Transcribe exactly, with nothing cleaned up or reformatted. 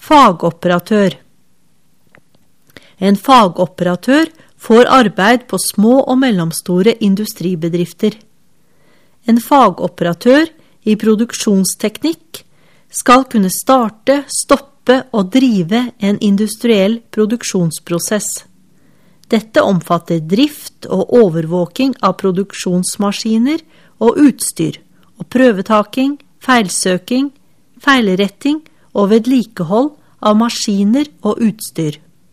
Fagoperatør. En fagoperatør får arbeid på små og mellomstore industribedrifter. En fagoperatør i produksjonsteknikk skal kunne starte, stoppe og drive en industriell produksjonsprosess. Dette omfatter drift og overvåking av produksjonsmaskiner og utstyr, og prøvetaking, feilsøking, feilretting og vedlikehold av maskiner og utstyr.